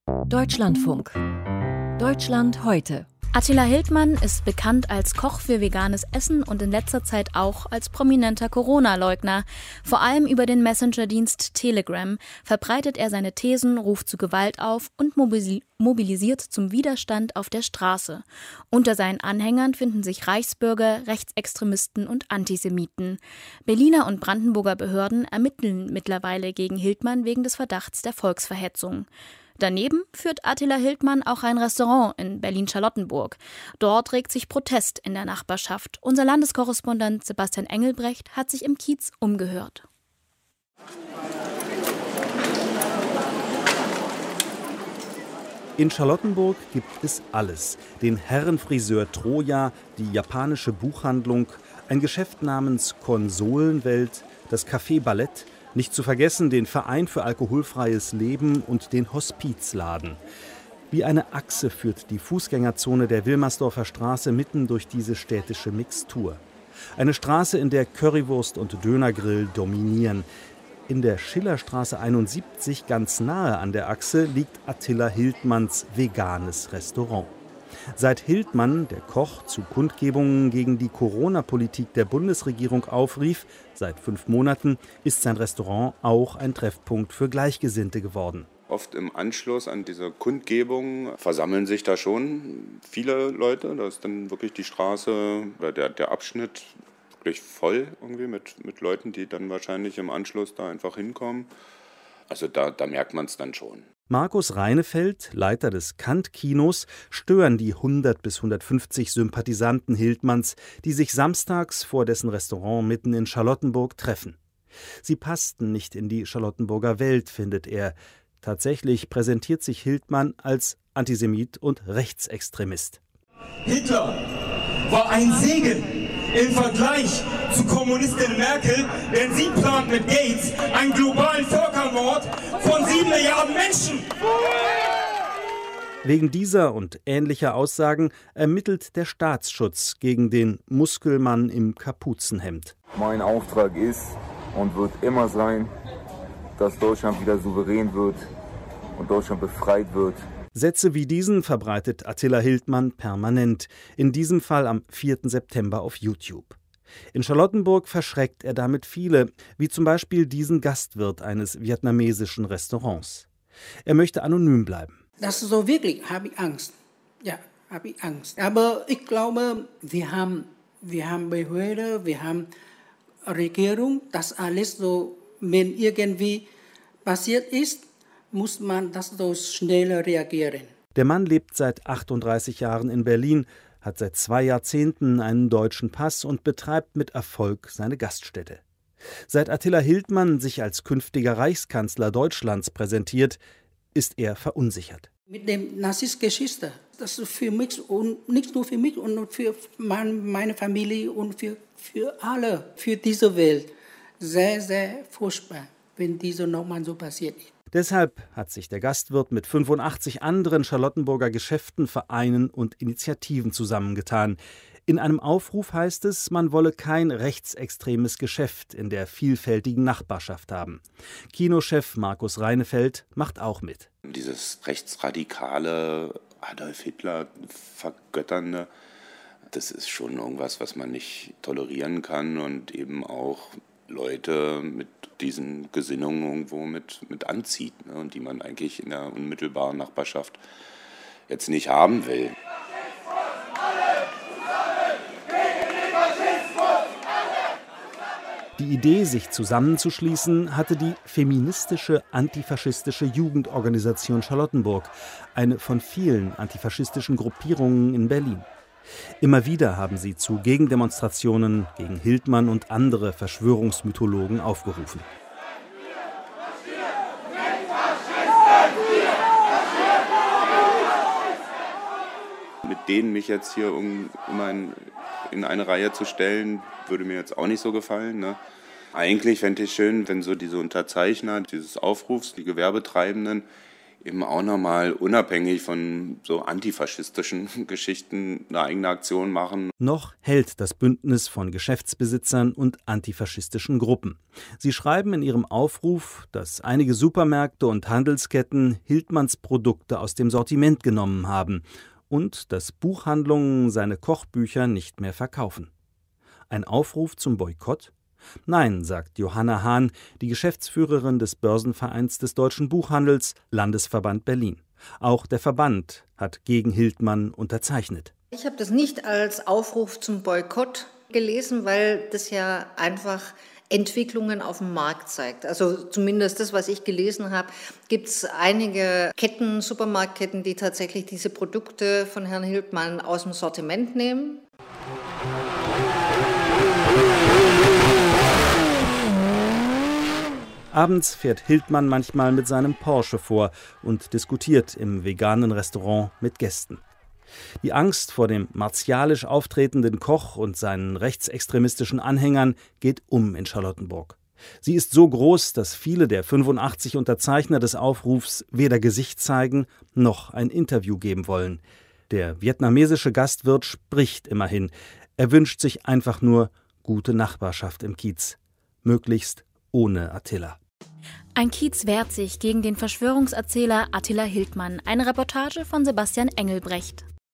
Deutschlandfunk. Deutschland heute. Attila Hildmann ist bekannt als Koch für veganes Essen und in letzter Zeit auch als prominenter Corona-Leugner. Vor allem über den Messenger-Dienst Telegram verbreitet er seine Thesen, ruft zu Gewalt auf und mobilisiert zum Widerstand auf der Straße. Unter seinen Anhängern finden sich Reichsbürger, Rechtsextremisten und Antisemiten. Berliner und Brandenburger Behörden ermitteln mittlerweile gegen Hildmann wegen des Verdachts der Volksverhetzung. Daneben führt Attila Hildmann auch ein Restaurant in Berlin-Charlottenburg. Dort regt sich Protest in der Nachbarschaft. Unser Landeskorrespondent Sebastian Engelbrecht hat sich im Kiez umgehört. In Charlottenburg gibt es alles. Den Herrenfriseur Troja, die japanische Buchhandlung, ein Geschäft namens Konsolenwelt, das Café Ballett, nicht zu vergessen den Verein für alkoholfreies Leben und den Hospizladen. Wie eine Achse führt die Fußgängerzone der Wilmersdorfer Straße mitten durch diese städtische Mixtur. Eine Straße, in der Currywurst und Dönergrill dominieren. In der Schillerstraße 71, ganz nahe an der Achse, liegt Attila Hildmanns veganes Restaurant. Seit Hildmann, der Koch, zu Kundgebungen gegen die Corona-Politik der Bundesregierung aufrief, seit 5 Monaten, ist sein Restaurant auch ein Treffpunkt für Gleichgesinnte geworden. Oft im Anschluss an diese Kundgebung versammeln sich da schon viele Leute. Da ist dann wirklich die Straße oder der Abschnitt wirklich voll irgendwie mit Leuten, die dann wahrscheinlich im Anschluss da einfach hinkommen. Also da merkt man es dann schon. Markus Reinefeld, Leiter des Kant-Kinos, stören die 100 bis 150 Sympathisanten Hildmanns, die sich samstags vor dessen Restaurant mitten in Charlottenburg treffen. Sie passten nicht in die Charlottenburger Welt, findet er. Tatsächlich präsentiert sich Hildmann als Antisemit und Rechtsextremist. Hitler war ein Segen im Vergleich zu Kommunistin Merkel, denn sie plant mit Gates einen globalen Völkermord von 7 Milliarden Menschen. Wegen dieser und ähnlicher Aussagen ermittelt der Staatsschutz gegen den Muskelmann im Kapuzenhemd. Mein Auftrag ist und wird immer sein, dass Deutschland wieder souverän wird und Deutschland befreit wird. Sätze wie diesen verbreitet Attila Hildmann permanent, in diesem Fall am 4. September auf YouTube. In Charlottenburg verschreckt er damit viele, wie zum Beispiel diesen Gastwirt eines vietnamesischen Restaurants. Er möchte anonym bleiben. Das ist so wirklich, habe ich Angst. Ja, habe ich Angst. Aber ich glaube, wir haben Behörde, wir haben Regierung, das alles so, wenn irgendwie passiert ist, muss man das so schneller reagieren. Der Mann lebt seit 38 Jahren in Berlin, hat seit 2 Jahrzehnten einen deutschen Pass und betreibt mit Erfolg seine Gaststätte. Seit Attila Hildmann sich als künftiger Reichskanzler Deutschlands präsentiert, ist er verunsichert. Mit dem Nazi-Geschichte, das ist für mich und nicht nur für mich und für meine Familie und für alle, für diese Welt sehr, sehr furchtbar, wenn diese nochmal so passiert ist. Deshalb hat sich der Gastwirt mit 85 anderen Charlottenburger Geschäften, Vereinen und Initiativen zusammengetan. In einem Aufruf heißt es, man wolle kein rechtsextremes Geschäft in der vielfältigen Nachbarschaft haben. Kinochef Markus Reinefeld macht auch mit. Dieses rechtsradikale Adolf Hitler vergötternde, das ist schon irgendwas, was man nicht tolerieren kann und eben auch Leute mit diesen Gesinnungen irgendwo mit anzieht, ne, und die man eigentlich in der unmittelbaren Nachbarschaft jetzt nicht haben will. Die Idee, sich zusammenzuschließen, hatte die feministische antifaschistische Jugendorganisation Charlottenburg, eine von vielen antifaschistischen Gruppierungen in Berlin. Immer wieder haben sie zu Gegendemonstrationen gegen Hildmann und andere Verschwörungsmythologen aufgerufen. Mit denen mich jetzt hier immer in eine Reihe zu stellen, würde mir jetzt auch nicht so gefallen, ne? Eigentlich fände ich schön, wenn so diese Unterzeichner dieses Aufrufs, die Gewerbetreibenden, eben auch nochmal unabhängig von so antifaschistischen Geschichten eine eigene Aktion machen. Noch hält das Bündnis von Geschäftsbesitzern und antifaschistischen Gruppen. Sie schreiben in ihrem Aufruf, dass einige Supermärkte und Handelsketten Hildmanns Produkte aus dem Sortiment genommen haben und dass Buchhandlungen seine Kochbücher nicht mehr verkaufen. Ein Aufruf zum Boykott? Nein, sagt Johanna Hahn, die Geschäftsführerin des Börsenvereins des Deutschen Buchhandels, Landesverband Berlin. Auch der Verband hat gegen Hildmann unterzeichnet. Ich habe das nicht als Aufruf zum Boykott gelesen, weil das ja einfach Entwicklungen auf dem Markt zeigt. Also zumindest das, was ich gelesen habe, gibt es einige Ketten, Supermarktketten, die tatsächlich diese Produkte von Herrn Hildmann aus dem Sortiment nehmen. Abends fährt Hildmann manchmal mit seinem Porsche vor und diskutiert im veganen Restaurant mit Gästen. Die Angst vor dem martialisch auftretenden Koch und seinen rechtsextremistischen Anhängern geht in Charlottenburg. Sie ist so groß, dass viele der 85 Unterzeichner des Aufrufs weder Gesicht zeigen noch ein Interview geben wollen. Der vietnamesische Gastwirt spricht immerhin. Er wünscht sich einfach nur gute Nachbarschaft im Kiez. Möglichst ohne Attila. Ein Kiez wehrt sich gegen den Verschwörungserzähler Attila Hildmann. Eine Reportage von Sebastian Engelbrecht.